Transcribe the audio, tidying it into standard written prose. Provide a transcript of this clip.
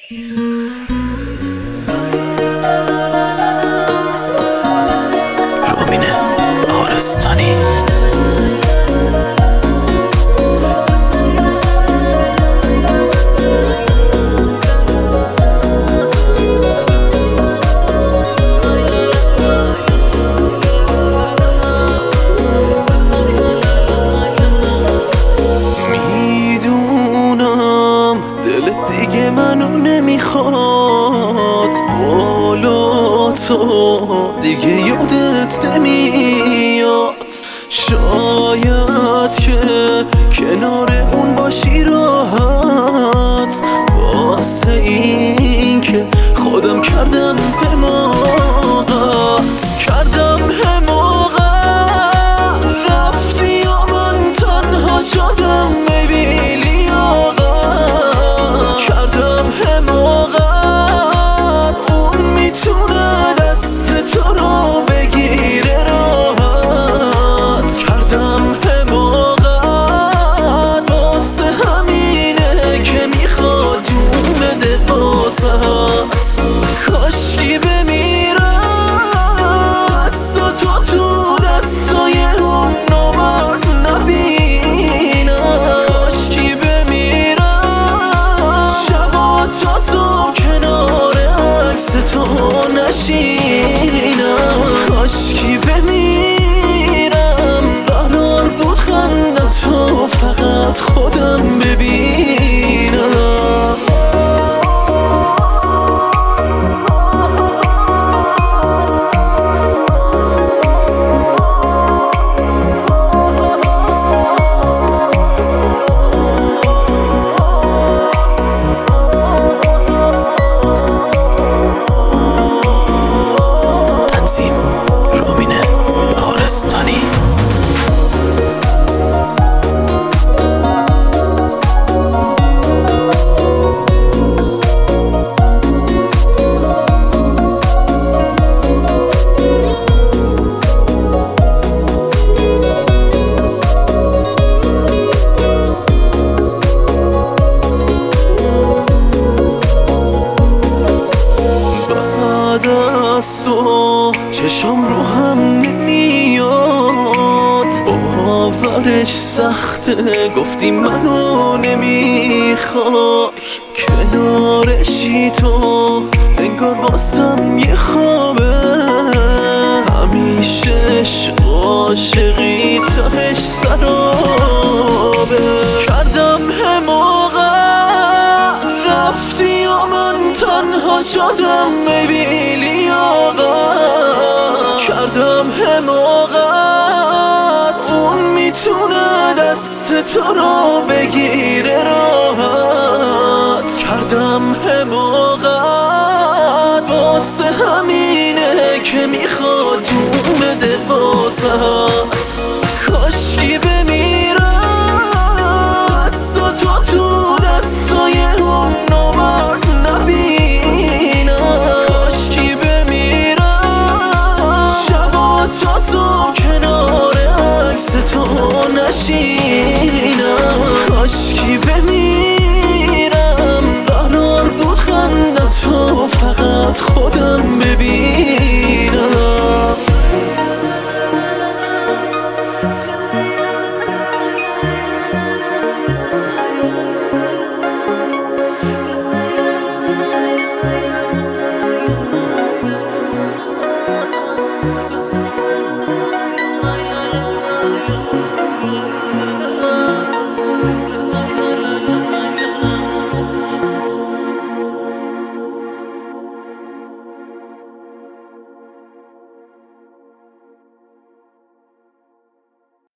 رامین بهارستانی. میدونم دلت دیگه منو نمیخواد، قولو تو دیگه یادت نمیاد. شاید که کنار اون باشی راحت، واسه این که خودم کردم حماقت، کردم حماقت. رفتی یا من تنها شدم بی لیاقت، کردم حماقت. اون میتونه دست تو رو بگیره راحت، کردم حماقت. واسه همینه که میخواد جون بده واسهت. کاشکی بمیرم دست تو تو دستای اون نامرد نبینم. کاشکی بمیرم شبا تا صبح کنار عکس تو نشینم. کاشکی بمیرم قرار بود خندت تو فقط خودم ببینم. رامین بهارستانی. بعد از تو چشم رو هم نمیاد، باورش سخته گفتی منو نمیخوای. کنارشی تو انگار واسم یه خوابه، همیشه عاشقی تهش سرابه. کردم حماقت رفتی یا من تنها شدم بی لیاقت، کردم حماقت. اون میتونه دست تو رو بگیره راحت، کردم حماقت. واسه همینه که میخواد جون بده واسهت. کاشکی